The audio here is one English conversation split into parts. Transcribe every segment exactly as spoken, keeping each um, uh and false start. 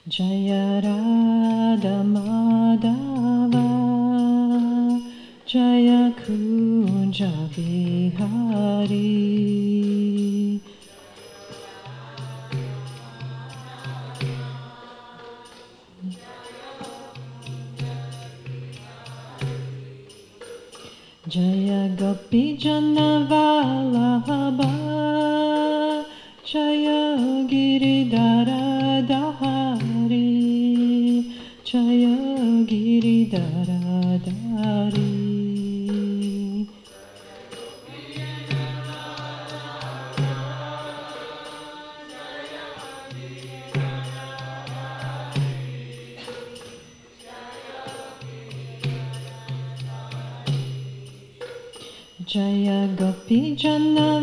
Jaya Radha Madhava Jaya Kunja Bihari Jaya Gopi Jana Vallabha Jaya Giridhara Dhari Jaya Giridhara Dhari Jaya Gopi Jana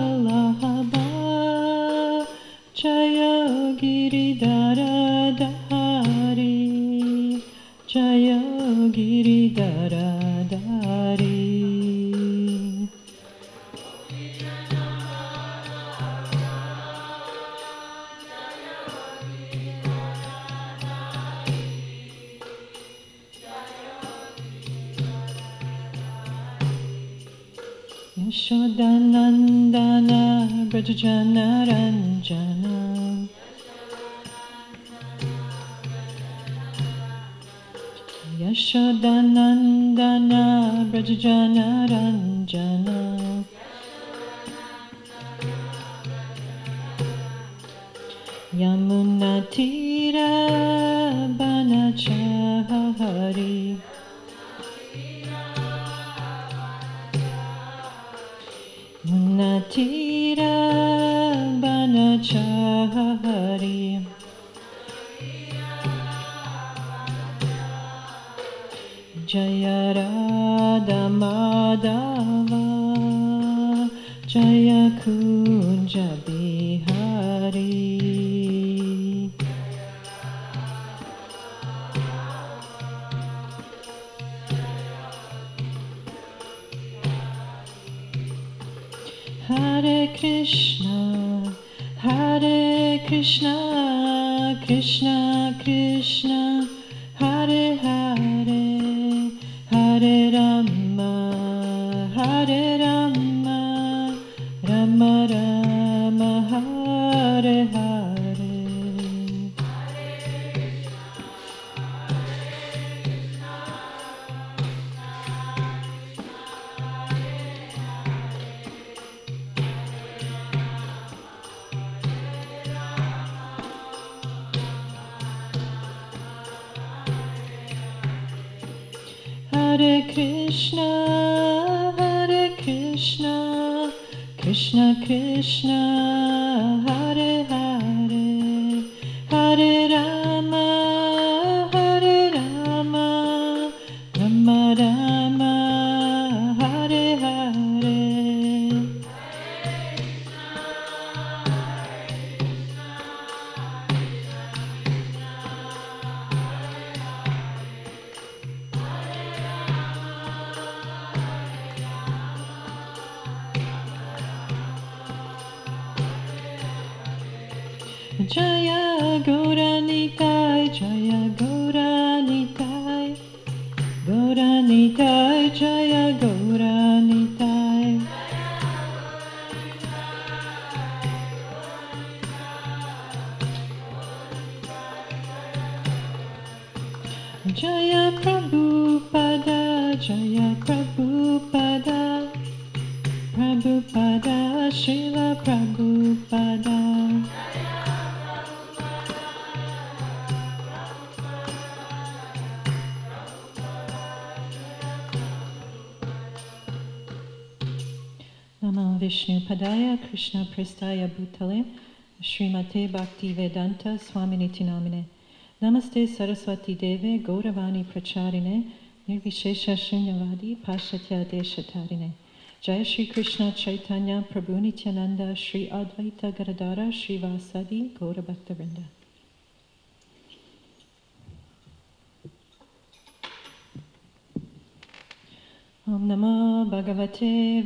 Vallabha Jaya Giridhara Dhari Jaya Giridhara Dhari Yashodanandana Brajajana Ranjana Yashodanandana Brajajana Ranjana Yamunatira Banachari Munatira Banachari Jaya Radha Madhava Jaya Kunja Bihari Hare Krishna, Hare Krishna, Krishna Krishna, Hare Hare, Hare Rama, Hare Rama, Rama Rama, Hare Hare. Hare Krishna, Hare Krishna, Krishna Krishna, Hare Hare, Hare Rama, Hare Rama, Rama Rama, Hare Hare. Jaya Gauranitai, Jaya Gauranitai, Gauranitai, Jaya Gauranitai. Jaya Prabhupada, Jaya Prabhupada, Prabhupada, Srila Prabhupada. Namo Vishnu Padaya Krishna Prestaya Bhutale Srimate Bhakti Vedanta Swaminiti Namine Namaste Saraswati Deve Gauravani Pracharine Nirvishesha Shunyavadi Pashatya Deshatarine Jaya Shri Krishna Chaitanya Prabhu Nityananda Shri Advaita Gadadara Shri Vasadi Gaura Bhaktavinda. Om Namo Bhagavate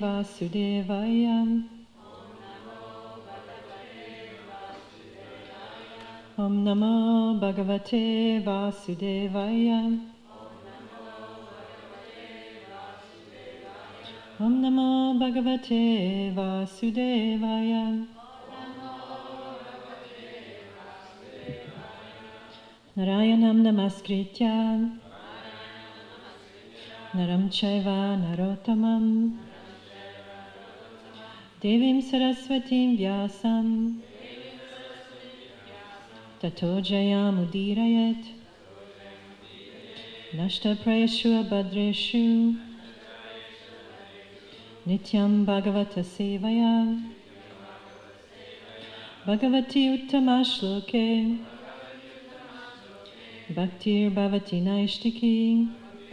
Vasudevaya Om Namo Bhagavate Vasudevaya. Om Namo Bhagavate Vasudevaya. Narayanam Namaskritya Naram Chaiva Narottamam Devim Saraswatim Vyasam Tato Jayam Udirayet Nashta Prayeshu Abhadreshu Nityam Bhagavata Sevaya Bhagavati Uttama Shloke Bhaktir Bhavati Naishtiki.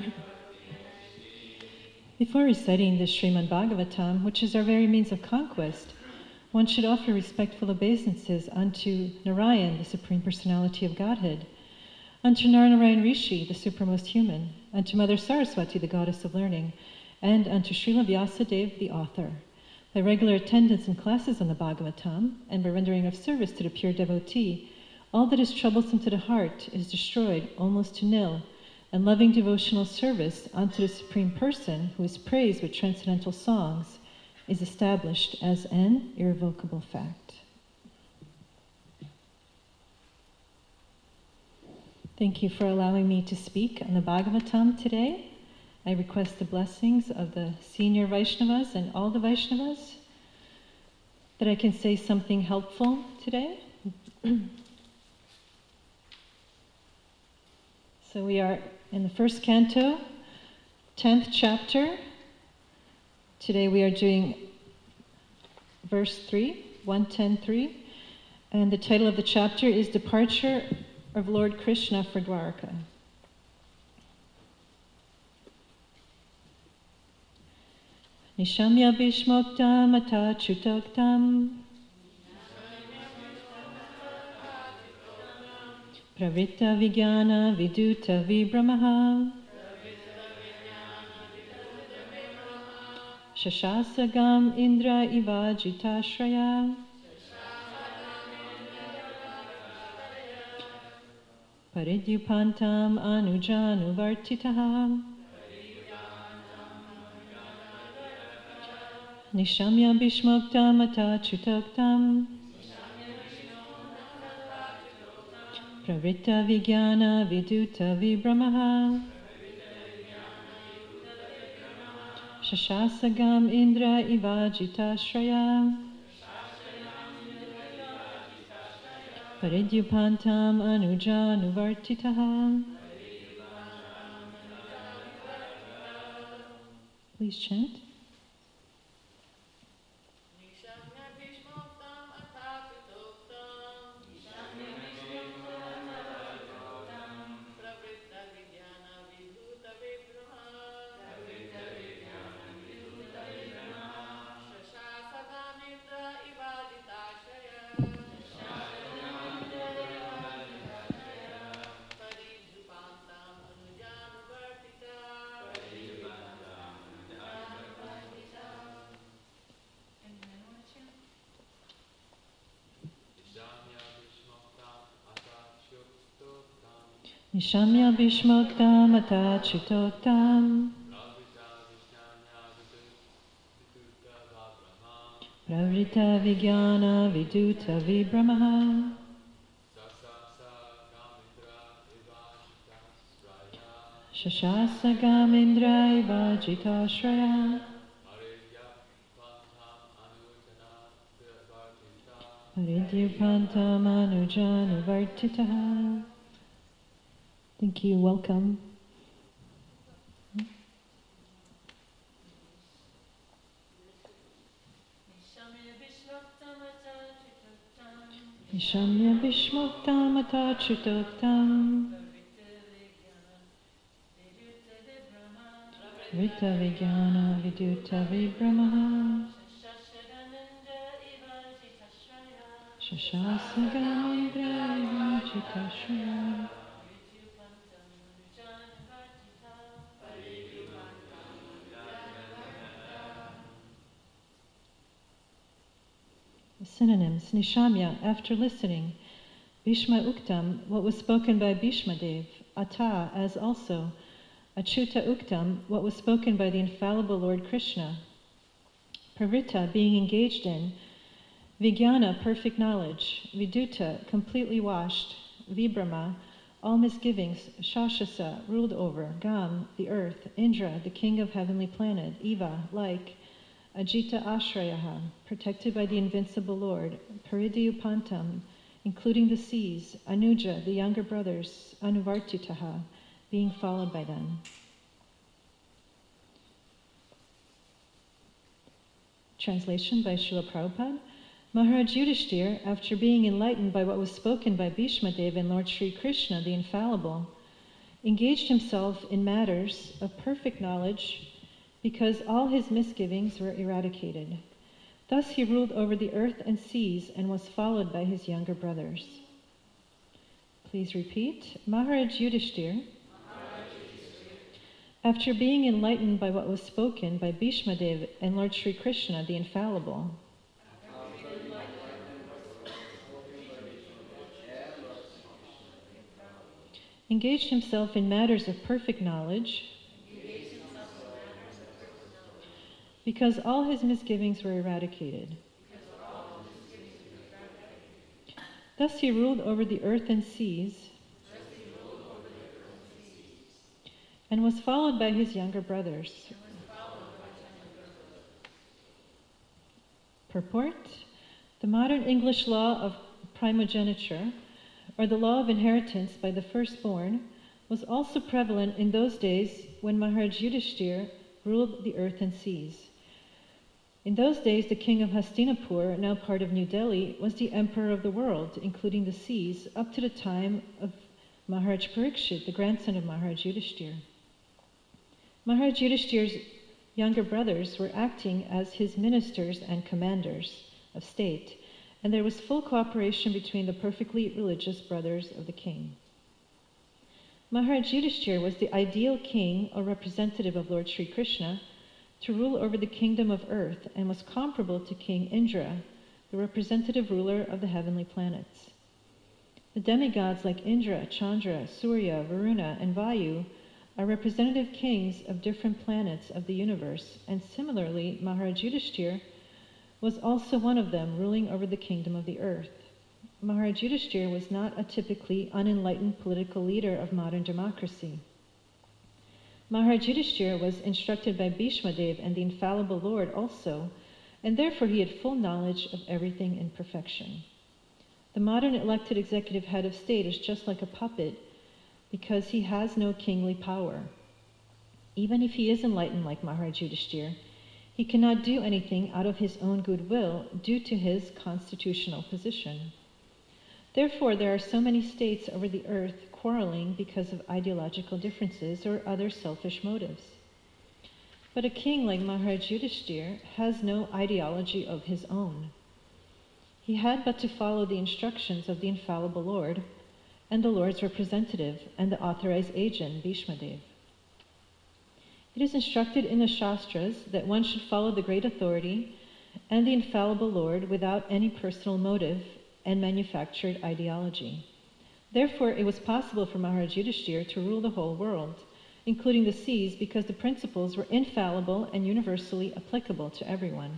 Before reciting the Srimad Bhagavatam, which is our very means of conquest, one should offer respectful obeisances unto Narayan, the Supreme Personality of Godhead, unto Nararayan Rishi, the Supramost Human, unto Mother Saraswati, the Goddess of Learning, and unto Srila Vyasadeva, the author. By regular attendance in classes on the Bhagavatam, and by rendering of service to the pure devotee, all that is troublesome to the heart is destroyed almost to nil, and loving devotional service unto the Supreme Person, who is praised with transcendental songs, is established as an irrevocable fact. Thank you for allowing me to speak on the Bhagavatam today. I request the blessings of the senior Vaishnavas and all the Vaishnavas that I can say something helpful today. So we are in the first canto, tenth chapter. Today we are doing verse three, one ten three, and the title of the chapter is Departure of Lord Krishna for Dwarka. Nishamya Bhishmoktam Ata Chutoktam Pravritta Vijnana Viduta Vibramaha Shashasagam Indra Iva Jitashraya Paridyupantam Anujanuvartitaha Nishamya Bhishmoktam Ata Chutoktam Pravritta Vijnana Viduta Vibramaha Shashasagam Indra Iva Jitashraya Paridyupantam Anujanuvartitaha. Please chant. Nishamya Bhishmoktam Ata Chutoktam Pravrita Vijnana Viduta Vibramaha Shashasagam Indra Iva Jitashraya Paridyupantam Anujanuvartitaha. Thank you. Welcome. Nishamya Bhishmoktam Ata Chutoktam Vrita Vijnana Viduta Vibramaha Shashasagam Indra Iva Jitashraya. Synonyms. Nishamya, after listening. Bhishma Uktam, what was spoken by Bhishma Dev, Ata, as also, Achyuta Uktam, what was spoken by the infallible Lord Krishna, Pravritta, being engaged in, Vijnana, perfect knowledge, Viduta, completely washed, Vibrama, all misgivings, Shashasa, ruled over, Gam, the earth, Indra, the king of heavenly planet, Eva, like, Ajita Ashrayaha, protected by the invincible Lord, Paridiyupantam, including the seas, Anuja, the younger brothers, Anuvartitaha, being followed by them. Translation by Srila Prabhupada. Maharaj Yudhishthir, after being enlightened by what was spoken by Bhishma Dev and Lord Sri Krishna, the infallible, engaged himself in matters of perfect knowledge because all his misgivings were eradicated. Thus he ruled over the earth and seas and was followed by his younger brothers. Please repeat. Maharaj Yudhishthir, after being enlightened by what was spoken by Bhishma Dev and Lord Sri Krishna, the infallible, engaged himself in matters of perfect knowledge because all his misgivings were eradicated. Thus he ruled over the earth and seas and was followed by his younger brothers. Purport: the modern English law of primogeniture, or the law of inheritance by the firstborn, was also prevalent in those days when Maharaj Yudhishthir ruled the earth and seas. In those days, the king of Hastinapur, now part of New Delhi, was the emperor of the world, including the seas, up to the time of Maharaj Parikshit, the grandson of Maharaj Yudhishthir. Maharaj Yudhishthir's younger brothers were acting as his ministers and commanders of state, and there was full cooperation between the perfectly religious brothers of the king. Maharaj Yudhishthir was the ideal king or representative of Lord Sri Krishna to rule over the kingdom of earth and was comparable to King Indra, the representative ruler of the heavenly planets. The demigods like Indra, Chandra, Surya, Varuna, and Vayu are representative kings of different planets of the universe, and similarly, Maharaj Yudhishthir was also one of them, ruling over the kingdom of the earth. Maharaj Yudhishthir was not a typically unenlightened political leader of modern democracy. Maharaj Yudhishthir was instructed by Bhishma Dev and the infallible Lord also, and therefore he had full knowledge of everything in perfection. The modern elected executive head of state is just like a puppet because he has no kingly power. Even if he is enlightened like Maharaj Yudhishthir, he cannot do anything out of his own goodwill due to his constitutional position. Therefore, there are so many states over the earth quarreling because of ideological differences or other selfish motives. But a king like Maharaj Yudhishthir has no ideology of his own. He had but to follow the instructions of the infallible Lord and the Lord's representative and the authorized agent, Bhishma Dev. It is instructed in the Shastras that one should follow the great authority and the infallible Lord without any personal motive and manufactured ideology. Therefore, it was possible for Maharaj Yudhishthir to rule the whole world, including the seas, because the principles were infallible and universally applicable to everyone.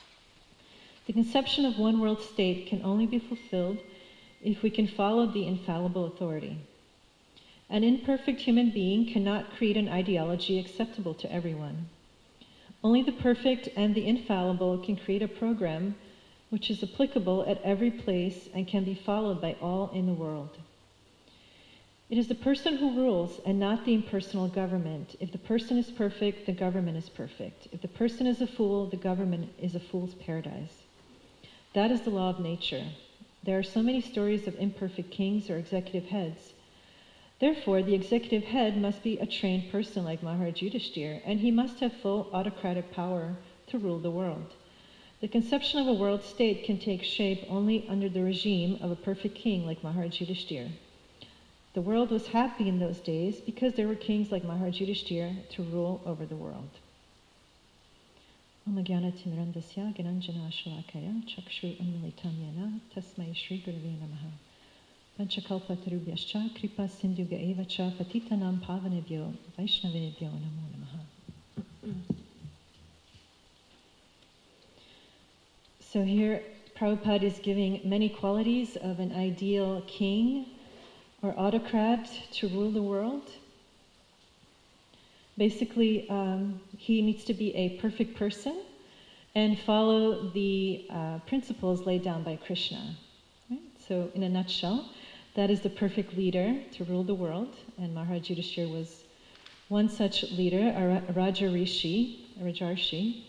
The conception of one world state can only be fulfilled if we can follow the infallible authority. An imperfect human being cannot create an ideology acceptable to everyone. Only the perfect and the infallible can create a program which is applicable at every place and can be followed by all in the world. It is the person who rules and not the impersonal government. If the person is perfect, the government is perfect. If the person is a fool, the government is a fool's paradise. That is the law of nature. There are so many stories of imperfect kings or executive heads. Therefore, the executive head must be a trained person like Maharaj Yudhishthir, and he must have full autocratic power to rule the world. The conception of a world state can take shape only under the regime of a perfect king like Maharaj Yudhishthir. The world was happy in those days because there were kings like Maharaj Yudhishthir to rule over the world. Om Jnana Timirandasya Gnananjana Shalakaya Chakshru Unmilitam Yena Tasmai Shri Gurave Namaha. Panchakalpatarubhyascha kripa sindhuga evacha patitanam pavanebhyo vaishnavebhyo namo namaha. So here Prabhupada is giving many qualities of an ideal king or autocrat to rule the world. Basically, um, he needs to be a perfect person and follow the uh, principles laid down by Krishna. Right? So in a nutshell, that is the perfect leader to rule the world, and Maharaj Yudhishthira was one such leader, a Raja Rishi, a Rajarshi.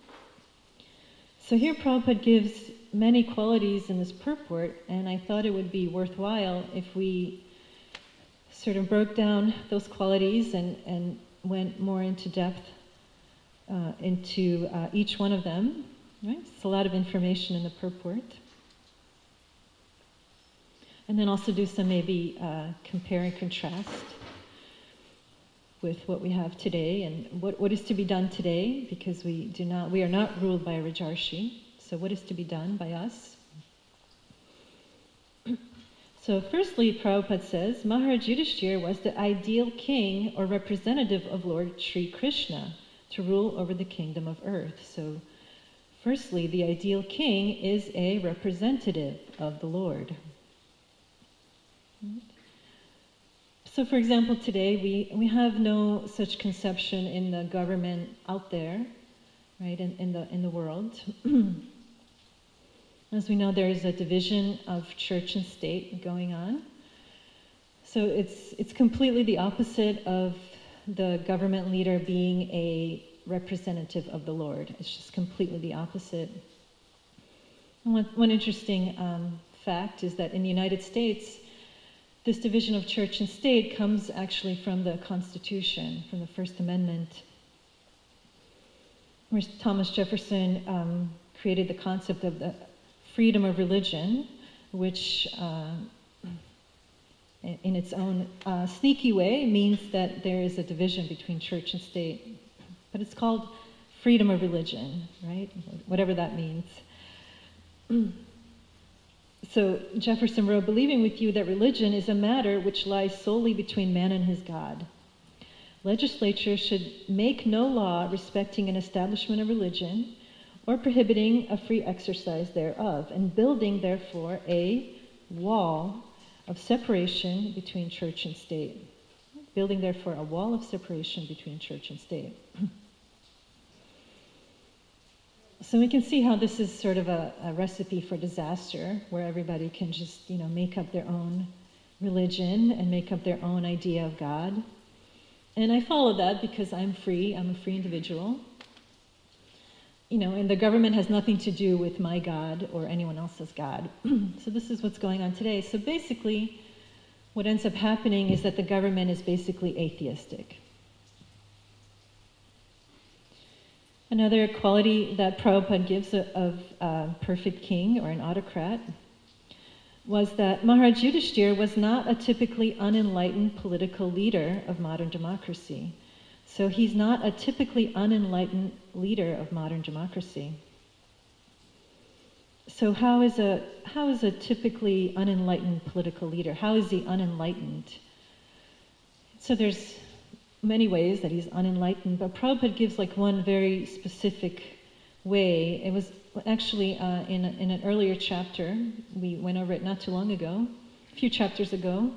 So here Prabhupada gives many qualities in this purport, and I thought it would be worthwhile if we sort of broke down those qualities and, and went more into depth uh, into uh, each one of them. Right? It's a lot of information in the purport. And then also do some maybe uh, compare and contrast with what we have today and what, what is to be done today, because we do not we are not ruled by a Rajarshi. So what is to be done by us? So firstly, Prabhupada says, Maharaj Yudhishthira was the ideal king or representative of Lord Sri Krishna to rule over the kingdom of earth. So firstly, the ideal king is a representative of the Lord. So for example, today we, we have no such conception in the government out there, right, in, in the in the world. As we know, there is a division of church and state going on. So it's it's completely the opposite of the government leader being a representative of the Lord. It's just completely the opposite. One, one interesting um, fact is that in the United States, this division of church and state comes actually from the Constitution, from the First Amendment, where Thomas Jefferson um, created the concept of the freedom of religion, which uh, in its own uh, sneaky way means that there is a division between church and state. But it's called freedom of religion, right? Whatever that means. So Jefferson wrote, believing with you that religion is a matter which lies solely between man and his God. Legislature should make no law respecting an establishment of religion or prohibiting a free exercise thereof, and building, therefore, a wall of separation between church and state. Building, therefore, a wall of separation between church and state. So we can see how this is sort of a, a recipe for disaster, where everybody can just, you know, make up their own religion and make up their own idea of God. And I follow that because I'm free, I'm a free individual. You know, and the government has nothing to do with my God or anyone else's God. So this is what's going on today. So basically, what ends up happening is that the government is basically atheistic. Another quality that Prabhupada gives of a perfect king or an autocrat was that Maharaj Yudhishthira was not a typically unenlightened political leader of modern democracy. So he's not a typically unenlightened leader of modern democracy. So how is a how is a typically unenlightened political leader? How is he unenlightened? So there's many ways that he's unenlightened, but Prabhupada gives like one very specific way. It was actually uh, in, a, in an earlier chapter. We went over it not too long ago, a few chapters ago.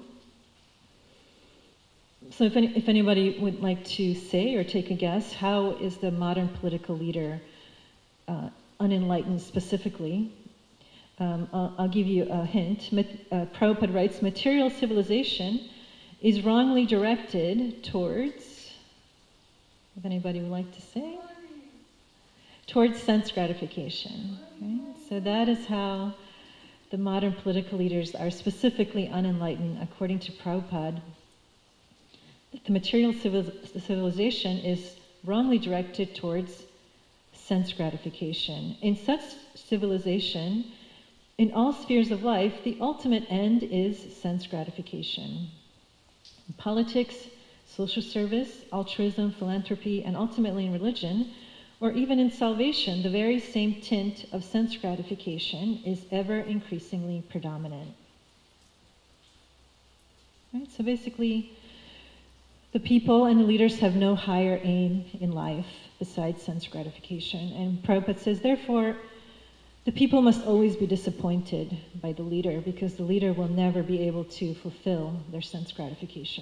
So if, any, if anybody would like to say or take a guess, how is the modern political leader uh, unenlightened specifically? Um, I'll, I'll give you a hint. Uh, Prabhupada writes, material civilization is wrongly directed towards, if anybody would like to say, towards sense gratification. Right? So that is how the modern political leaders are specifically unenlightened, according to Prabhupada. The material civil- civilization is wrongly directed towards sense gratification. In such civilization, in all spheres of life, the ultimate end is sense gratification. In politics, social service, altruism, philanthropy, and ultimately in religion, or even in salvation, the very same tint of sense gratification is ever increasingly predominant. Right? So basically, the people and the leaders have no higher aim in life besides sense gratification. And Prabhupada says, therefore, the people must always be disappointed by the leader because the leader will never be able to fulfill their sense gratification.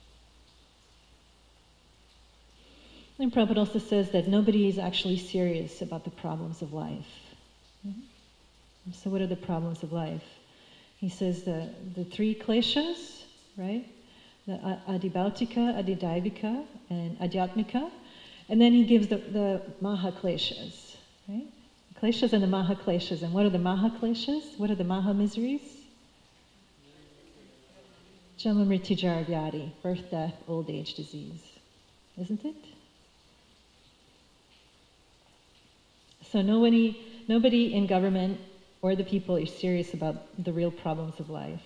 And Prabhupada also says that nobody is actually serious about the problems of life. Mm-hmm. So what are the problems of life? He says the, the three kleshas, right? The adibautika, adidaivika, and adhyatmika. And then he gives the, the maha kleshas, right? Kleshas and the maha kleshas. And what are the maha kleshas? What are the maha miseries? Janma mrityu jara vyadi, birth, death, old age, disease. Isn't it? So nobody, nobody in government or the people is serious about the real problems of life.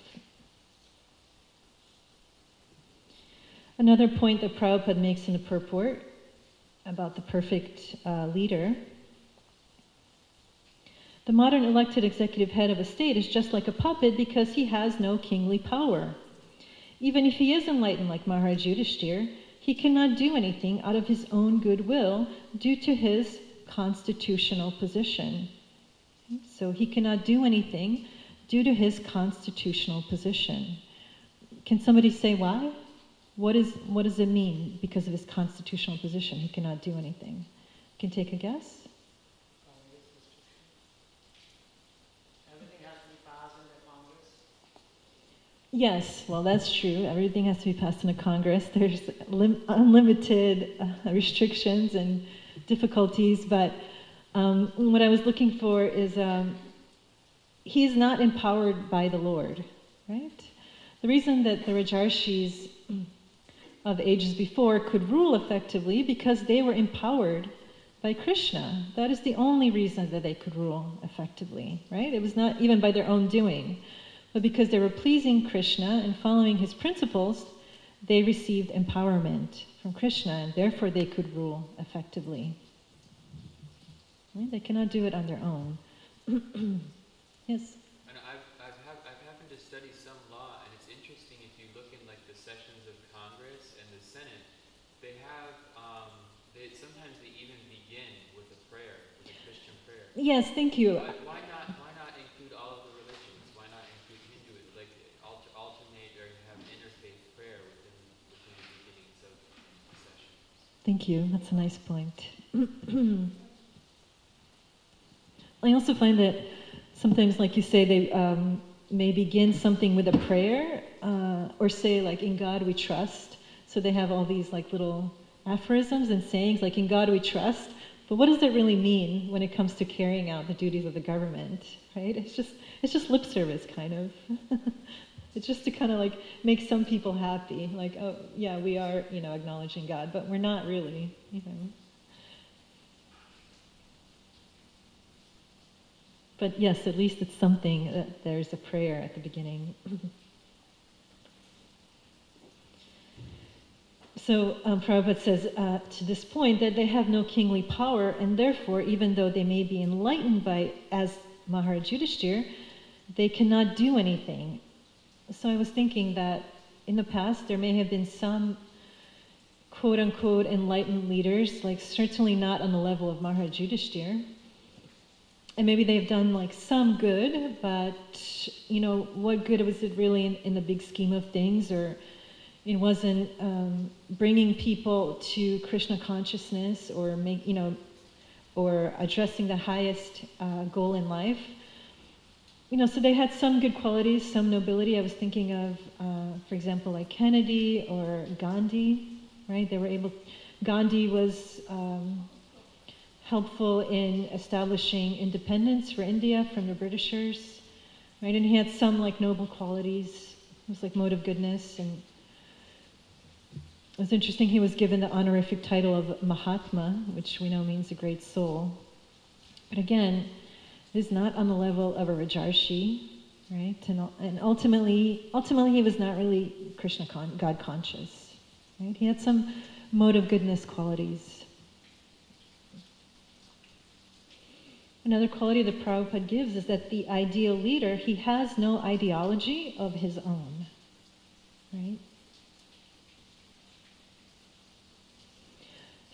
Another point that Prabhupada makes in the purport about the perfect uh, leader, the modern elected executive head of a state is just like a puppet because he has no kingly power. Even if he is enlightened like Maharaj Yudhishthir, he cannot do anything out of his own goodwill due to his constitutional position. So he cannot do anything due to his constitutional position. Can somebody say why? What is what does it mean because of his constitutional position? He cannot do anything. Can take a guess? Everything has to be passed in the Congress. Yes, well, that's true. Everything has to be passed in a Congress. There's lim- unlimited uh, restrictions and difficulties, but um, what I was looking for is um, he's not empowered by the Lord, right? The reason that the Rajarshis of ages before could rule effectively because they were empowered by Krishna. That is the only reason that they could rule effectively, right? It was not even by their own doing, but because they were pleasing Krishna and following his principles, they received empowerment from Krishna, and therefore they could rule effectively. Right? They cannot do it on their own. Yes? And I've, I've, have, I've happened to study some law, and it's interesting if you look in like the sessions of Congress and the Senate, they have, um, they, sometimes they even begin with a prayer, with a Christian prayer. Yes, thank you. Why, why not Why not include all of the religions? Why not include Hinduism, like alter, alternate or have interfaith prayer within, within the beginnings of the session? Thank you. That's a nice point. I also find that sometimes, like you say, they um, may begin something with a prayer, uh, or say, like, in God we trust. So they have all these like little aphorisms and sayings, like, in God we trust. But what does that really mean when it comes to carrying out the duties of the government, right? It's just it's just lip service, kind of. It's just to kind of like make some people happy, like, oh yeah, we are, you know, acknowledging God, but we're not really, you know. But yes, at least it's something that there's a prayer at the beginning. So um, Prabhupada says uh, to this point that they have no kingly power, and therefore, even though they may be enlightened by, as Maharaj Yudhishthir, they cannot do anything. So I was thinking that in the past there may have been some quote-unquote enlightened leaders, like certainly not on the level of Maharaj Yudhishthir. And maybe they've done like some good, but you know, what good was it really in, in the big scheme of things? Or it wasn't um, bringing people to Krishna consciousness, or make you know, or addressing the highest uh, goal in life. You know, so they had some good qualities, some nobility. I was thinking of, uh, for example, like Kennedy or Gandhi, right? They were able. Gandhi was. Um, helpful in establishing independence for India from the Britishers, right? And he had some like noble qualities. It was like mode of goodness, and it was interesting. He was given the honorific title of Mahatma, which we know means a great soul. But again, it is not on the level of a Rajarshi, right? And, and ultimately, ultimately, he was not really Krishna con- God conscious, right? He had some mode of goodness qualities. Another quality that Prabhupada gives is that the ideal leader, he has no ideology of his own, right?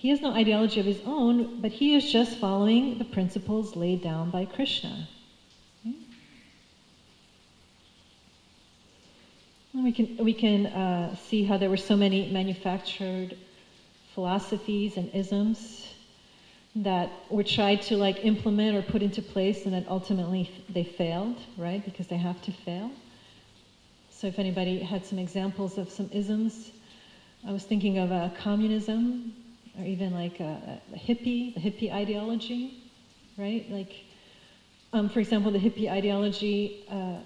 he has no ideology of his own, but he is just following the principles laid down by Krishna. Okay? And we can we can uh, see how there were so many manufactured philosophies and isms that were tried to like implement or put into place, and that ultimately they failed, right? Because they have to fail. So if anybody had some examples of some isms, I was thinking of uh, communism, or even like a, a hippie, the hippie ideology, right? Like, um, for example, the hippie ideology, uh,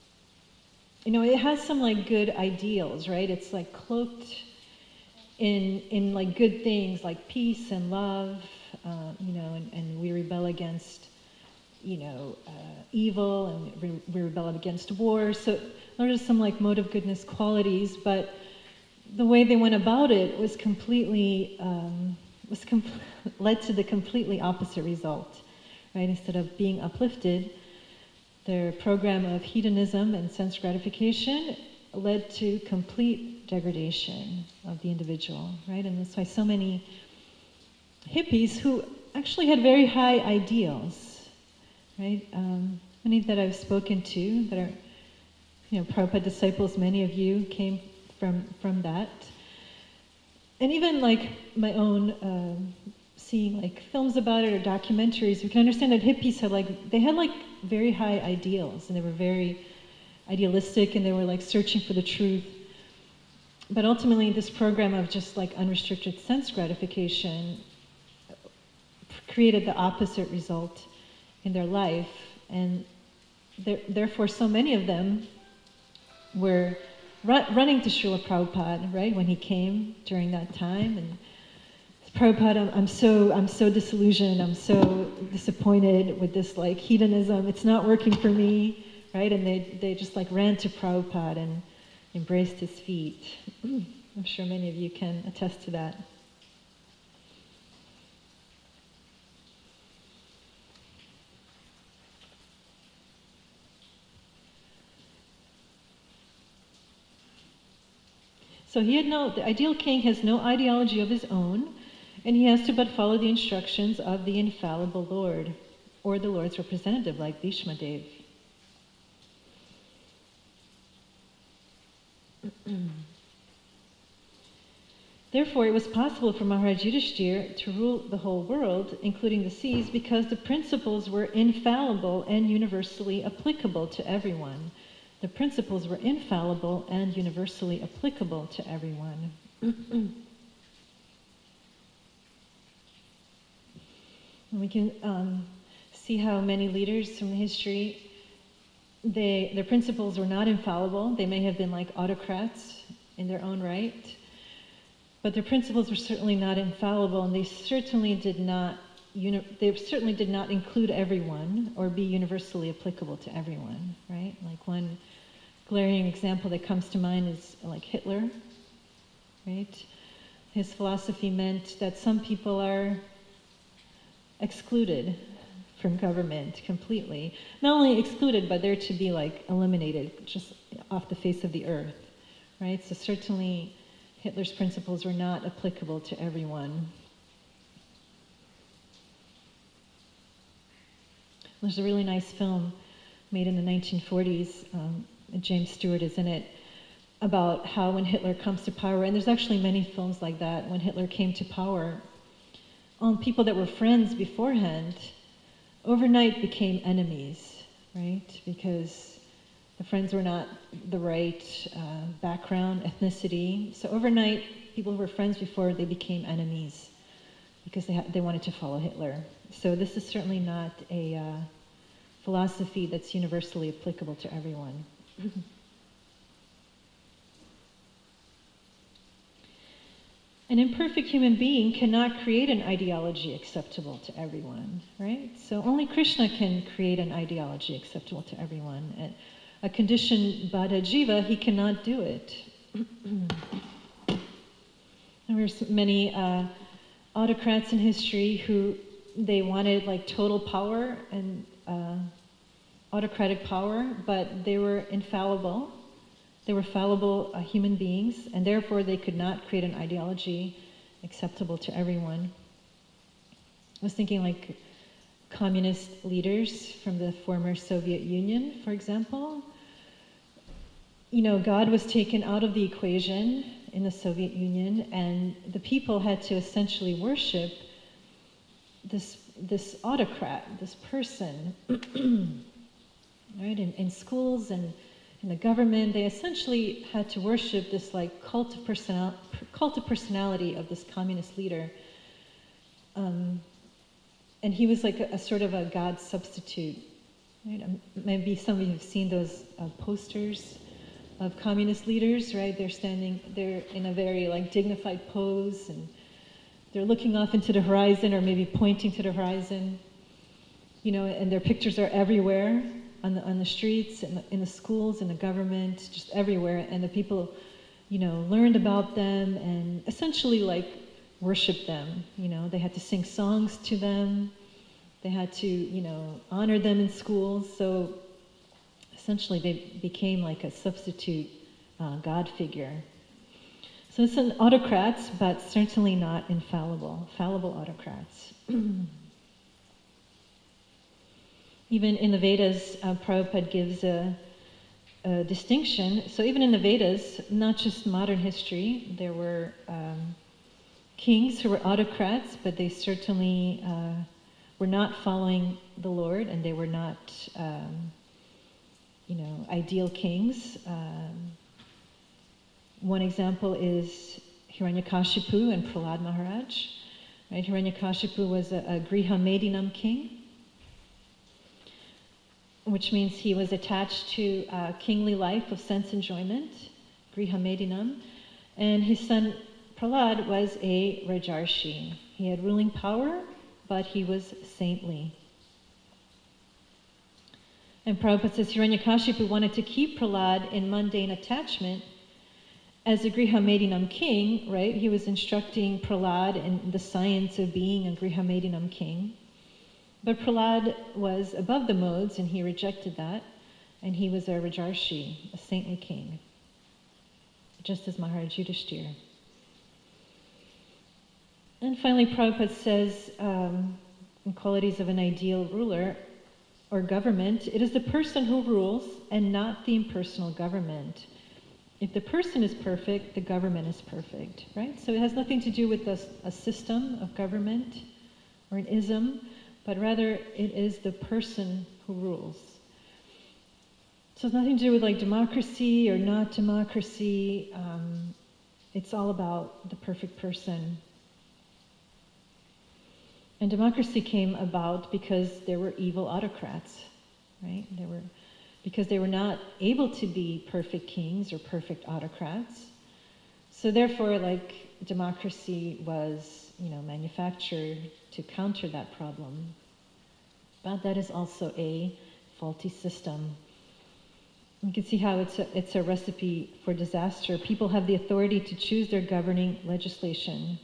you know, it has some like good ideals, right? It's like cloaked in in like good things like peace and love, uh, you know, and, and we rebel against, you know, uh, evil, and re- we rebel against war. So those are some like mode of goodness qualities, but the way they went about it was completely um, was com- led to the completely opposite result, right? Instead of being uplifted, their program of hedonism and sense gratification led to complete degradation of the individual, right? And that's why so many hippies who actually had very high ideals, right? Um, many that I've spoken to that are, you know, Prabhupada disciples, many of you came from from that. And even like my own um, seeing like films about it or documentaries, we can understand that hippies had like, they had like very high ideals, and they were very idealistic, and they were like searching for the truth. But ultimately this program of just like unrestricted sense gratification created the opposite result in their life, and there, therefore so many of them were ru- running to Srila Prabhupada, right, when he came during that time, and Prabhupada, I'm, I'm so I'm so disillusioned, I'm so disappointed with this like hedonism, it's not working for me, right? And they they just like ran to Prabhupada and embraced his feet. I'm sure many of you can attest to that. So he had no, the ideal king has no ideology of his own, and he has to but follow the instructions of the infallible Lord, or the Lord's representative, like Bhishmadev. Therefore, it was possible for Maharaj Yudhishthira to rule the whole world, including the seas, because the principles were infallible and universally applicable to everyone. The principles were infallible and universally applicable to everyone. And we can um, see how many leaders from history, they, their principles were not infallible. They may have been like autocrats in their own right, but their principles were certainly not infallible, and they certainly did not uni- they certainly did not include everyone or be universally applicable to everyone, right? Like one glaring example that comes to mind is like Hitler, right? His philosophy meant that some people are excluded from government completely. Not only excluded, but they're to be like eliminated just off the face of the earth, right? So certainly Hitler's principles were not applicable to everyone. There's a really nice film made in the nineteen forties, um, James Stewart is in it, about how when Hitler comes to power, and there's actually many films like that, when Hitler came to power, um, people that were friends beforehand overnight became enemies, right? Because the friends were not the right uh, background, ethnicity. So overnight, people who were friends before, they became enemies because they, ha- they wanted to follow Hitler. So this is certainly not a uh, philosophy that's universally applicable to everyone. An imperfect human being cannot create an ideology acceptable to everyone, right? So only Krishna can create an ideology acceptable to everyone. And a conditioned Baddha Jiva, he cannot do it. There were many uh, autocrats in history who they wanted like total power and uh, autocratic power, but they were infallible. They were fallible uh, human beings, and therefore they could not create an ideology acceptable to everyone. I was thinking like communist leaders from the former Soviet Union, for example. You know, God was taken out of the equation in the Soviet Union, and the people had to essentially worship this this autocrat, this person, right? In, in schools and in the government, they essentially had to worship this like cult of personal cult of personality of this communist leader. Um, and he was like a, a sort of a God substitute. Right? Um, maybe some of you have seen those uh, posters of communist leaders, right? They're standing, they're in a very like dignified pose, and they're looking off into the horizon, or maybe pointing to the horizon. You know, and their pictures are everywhere on the on the streets, in the, in the schools, in the government, just everywhere. And the people, you know, learned about them and essentially like worshiped them. You know, they had to sing songs to them. They had to, you know, honor them in schools. So essentially, they became like a substitute uh, God figure. So it's an autocrats, but certainly not infallible, fallible autocrats. Even in the Vedas, uh, Prabhupada gives a, a distinction. So even in the Vedas, not just modern history, there were um, kings who were autocrats, but they certainly uh, were not following the Lord, and they were not um, you know, ideal kings. Um, one example is Hiranyakashipu and Prahlad Maharaj. Right? Hiranyakashipu was a, a Griha Medinam king, which means he was attached to a kingly life of sense enjoyment, Griha Medinam, and his son Prahlad was a Rajarshi. He had ruling power, but he was saintly. And Prabhupada says Hiranyakashipu wanted to keep Prahlad in mundane attachment. As a Griha Medinam king, right, he was instructing Prahlad in the science of being a Griha Medinam king. But Prahlad was above the modes, and he rejected that, and he was a Rajarshi, a saintly king, just as Maharaj Yudhishthira. And finally, Prabhupada says, um, in qualities of an ideal ruler, or government, it is the person who rules and not the impersonal government. If the person is perfect, the government is perfect, right? So it has nothing to do with a, a system of government or an ism, but rather it is the person who rules. So it's nothing to do with like democracy or not democracy. Um, it's all about the perfect person. And democracy came about because there were evil autocrats, right? There were, because they were not able to be perfect kings or perfect autocrats. So therefore, like, democracy was, you know, manufactured to counter that problem. But that is also a faulty system. You can see how it's a, it's a recipe for disaster. People have the authority to choose their governing legislation.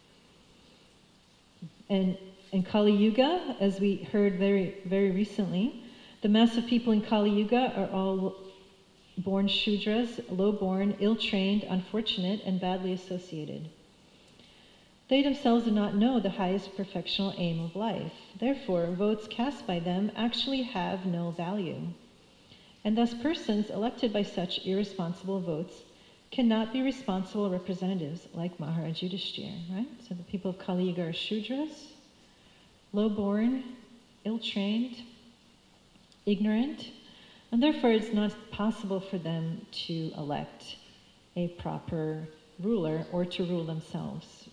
And in Kali Yuga, as we heard very, very recently, the mass of people in Kali Yuga are all born Shudras, low-born, ill-trained, unfortunate, and badly associated. They themselves do not know the highest perfectional aim of life. Therefore, votes cast by them actually have no value. And thus persons elected by such irresponsible votes cannot be responsible representatives like Maharaj Yudhishthira, right? So the people of Kali Yuga are Shudras, low-born, ill-trained, ignorant, and therefore it's not possible for them to elect a proper ruler or to rule themselves.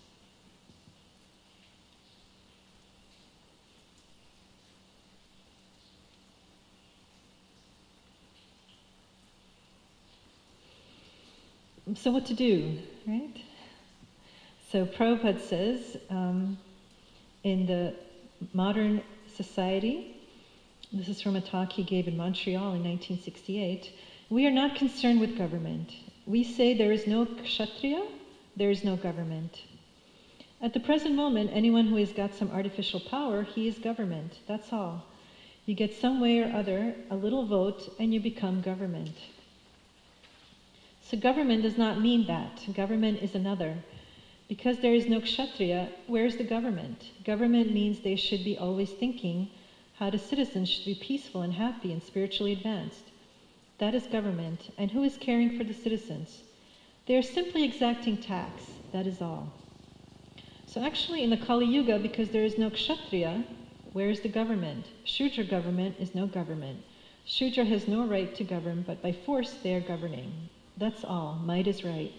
So what to do, right? So Prabhupada says, um, in the modern society, this is from a talk he gave in Montreal in nineteen sixty-eight, we are not concerned with government. We say there is no kshatriya, there is no government. At the present moment, anyone who has got some artificial power, he is government, that's all. You get some way or other, a little vote, and you become government. So government does not mean that. Government is another. Because there is no kshatriya, where is the government? Government means they should be always thinking how the citizens should be peaceful and happy and spiritually advanced. That is government. And who is caring for the citizens? They are simply exacting tax. That is all. So actually in the Kali Yuga, because there is no kshatriya, where is the government? Shudra government is no government. Shudra has no right to govern, but by force they are governing. That's all. Might is right.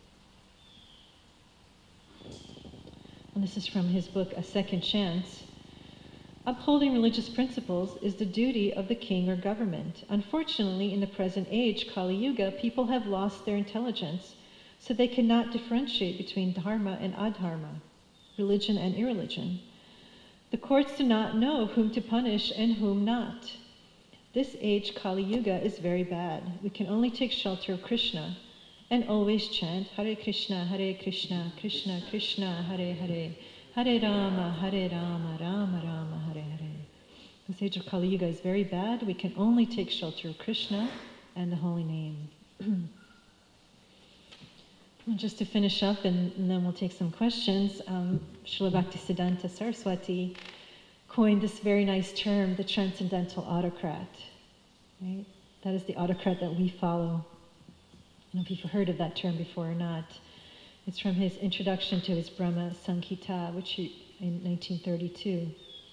And this is from his book, A Second Chance. Upholding religious principles is the duty of the king or government. Unfortunately, in the present age, Kali Yuga, people have lost their intelligence, so they cannot differentiate between dharma and adharma, religion and irreligion. The courts do not know whom to punish and whom not. This age, Kali Yuga, is very bad. We can only take shelter of Krishna and always chant Hare Krishna, Hare Krishna, Krishna Krishna, Hare Hare, Hare Rama, Hare Rama, Rama Rama, Hare Hare. This age of Kali Yuga is very bad. We can only take shelter of Krishna and the holy name. Just to finish up, and, and then we'll take some questions, um, Srila Bhaktisiddhanta Saraswati coined this very nice term, the transcendental autocrat. Right? That is the autocrat that we follow. I don't know if you've heard of that term before or not. It's from his introduction to his Brahma Samhita, which he, in nineteen thirty-two.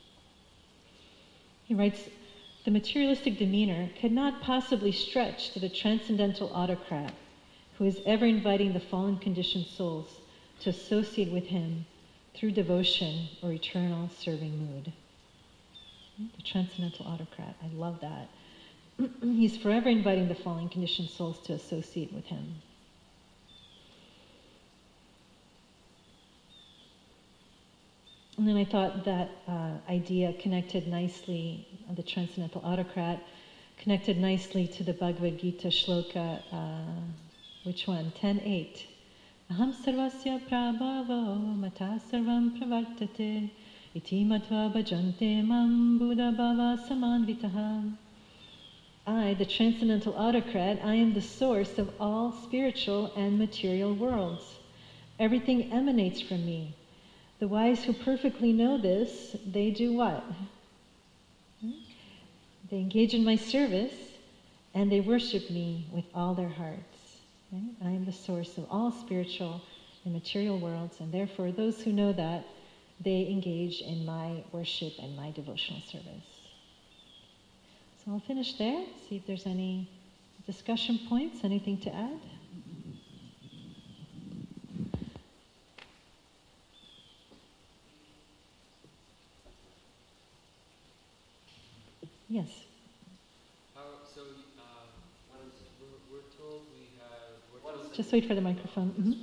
He writes, the materialistic demeanor cannot possibly stretch to the transcendental autocrat who is ever inviting the fallen conditioned souls to associate with him through devotion or eternal serving mood. The transcendental autocrat, I love that. He's forever inviting the fallen conditioned souls to associate with him. And then I thought that uh, idea connected nicely, uh, the transcendental autocrat, connected nicely to the Bhagavad Gita shloka, uh, which one? ten eight. Aham sarvasya prabhavo mata sarvam pravartate iti matva bhajante mam buddha bhava samanvitaha. I, the transcendental autocrat, I am the source of all spiritual and material worlds. Everything emanates from me. The wise who perfectly know this, they do what? They engage in my service and they worship me with all their hearts. Right? I am the source of all spiritual and material worlds, and therefore those who know that, they engage in my worship and my devotional service. So I'll finish there, see if there's any discussion points, anything to add. Yes. How, so, um, we're, we're told we have... We're told Just wait for the microphone. Mm-hmm.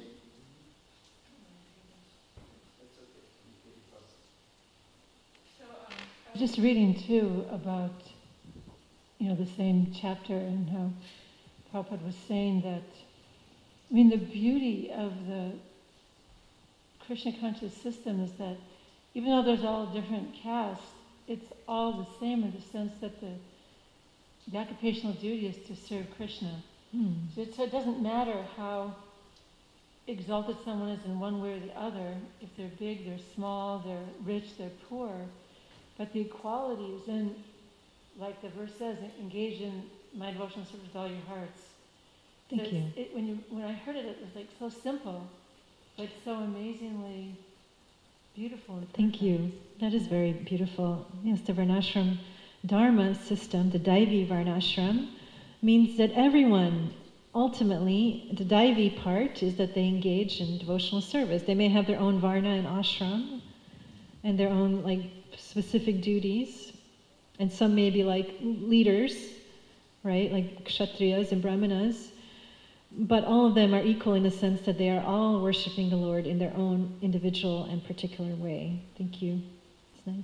Just reading too about, you know, the same chapter and how Prabhupada was saying that, I mean, the beauty of the Krishna conscious system is that even though there's all different castes, it's all the same in the sense that the, the occupational duty is to serve Krishna. Mm. So, it, so it doesn't matter how exalted someone is in one way or the other, if they're big, they're small, they're rich, they're poor, but the equality is in, like the verse says, engage in my devotional service with all your hearts. Thank so you. It, when you. When I heard it, it was like so simple, but so amazingly beautiful. And Thank perfect. you. That is very beautiful. Yes, the Varnashram Dharma system, the Daivi Varnashram, means that everyone, ultimately, the Daivi part is that they engage in devotional service. They may have their own Varna and ashram, and their own like specific duties, and some may be like leaders, right, like Kshatriyas and Brahmanas, but all of them are equal in the sense that they are all worshiping the Lord in their own individual and particular way. Thank you. It's nice.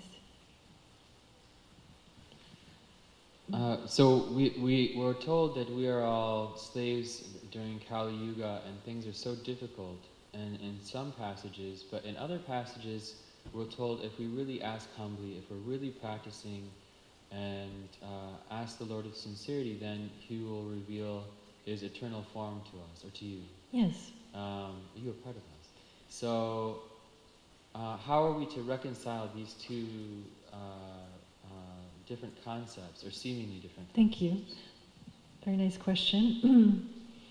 Uh, so we, we were told that we are all slaves during Kali Yuga and things are so difficult and in some passages, but in other passages we're told if we really ask humbly, if we're really practicing and uh, ask the Lord with sincerity, then He will reveal His eternal form to us or to you. Yes. Um, you are part of us. So, uh, how are we to reconcile these two uh, uh, different concepts, or seemingly different concepts? Thank you. Very nice question.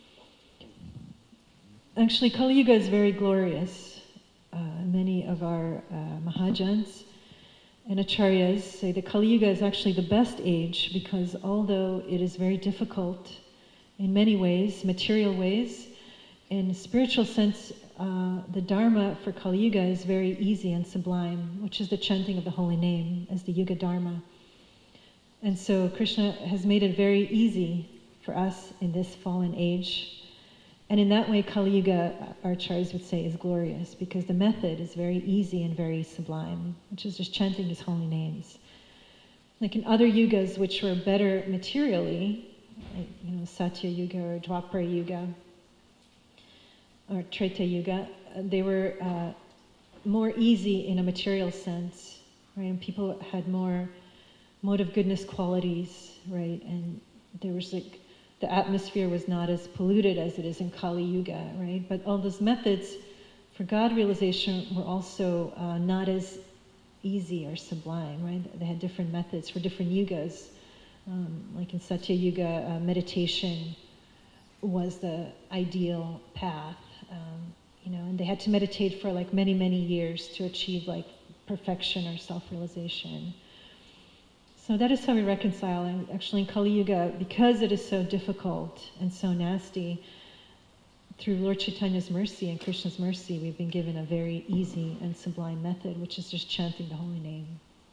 Actually, Kali Yuga is very glorious. Uh, many of our uh, Mahajans and Acharyas say that Kali Yuga is actually the best age because although it is very difficult in many ways, material ways, in a spiritual sense, uh, the Dharma for Kali Yuga is very easy and sublime, which is the chanting of the holy name as the Yuga Dharma. And so Krishna has made it very easy for us in this fallen age. And in that way, Kali Yuga, our acharyas would say, is glorious because the method is very easy and very sublime, which is just chanting his holy names. Like in other yugas, which were better materially, like, you know, Satya Yuga or Dwapara Yuga or Treta Yuga, they were uh, more easy in a material sense, right? And people had more mode of goodness qualities, right? And there was like, the atmosphere was not as polluted as it is in Kali Yuga, right? But all those methods for God realization were also uh, not as easy or sublime, right? They had different methods for different yugas. Um, like in Satya Yuga, uh, meditation was the ideal path, um, you know, and they had to meditate for like many, many years to achieve like perfection or self-realization. So that is how we reconcile. And actually in Kali Yuga, because it is so difficult and so nasty, through Lord Chaitanya's mercy and Krishna's mercy, we've been given a very easy and sublime method, which is just chanting the holy name.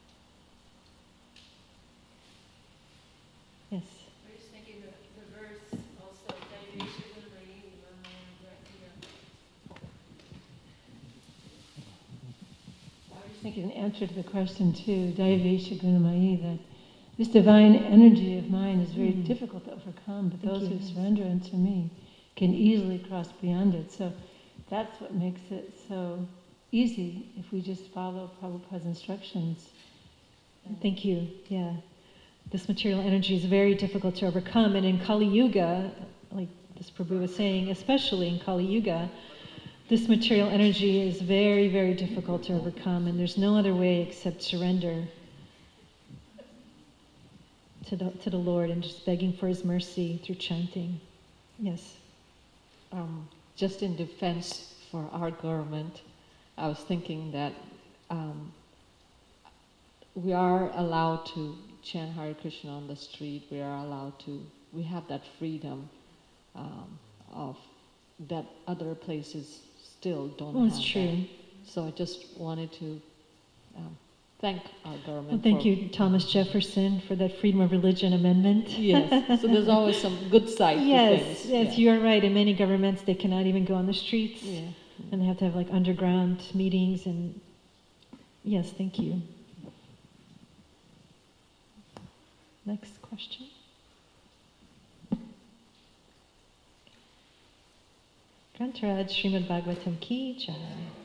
Yes? I was thinking the, the verse also, I think in answer to the question too, Daivesha Gunamayi, that this divine energy of mine is very mm. difficult to overcome, but Thank those you. who surrender unto me can easily cross beyond it. So that's what makes it so easy if we just follow Prabhupada's instructions. Thank you. Yeah. This material energy is very difficult to overcome, and in Kali Yuga, like this Prabhu was saying, especially in Kali Yuga, this material energy is very, very difficult to overcome, and there's no other way except surrender to the, to the Lord and just begging for His mercy through chanting. Yes? Um, just in defense for our government, I was thinking that um, we are allowed to chant Hare Krishna on the street. We are allowed to, we have that freedom um, of that other places still don't Well, have. it's true. That. So I just wanted to um, thank our government. Well, thank for, you, Thomas Jefferson, for that freedom of religion amendment. Yes, so there's always some good side yes, to things. Yes, yeah. you are right. In many governments, they cannot even go on the streets. Yeah. And they have to have like underground meetings and yes, thank you. Next question. Grantaraj Srimad Bhagavatam Ki Jai.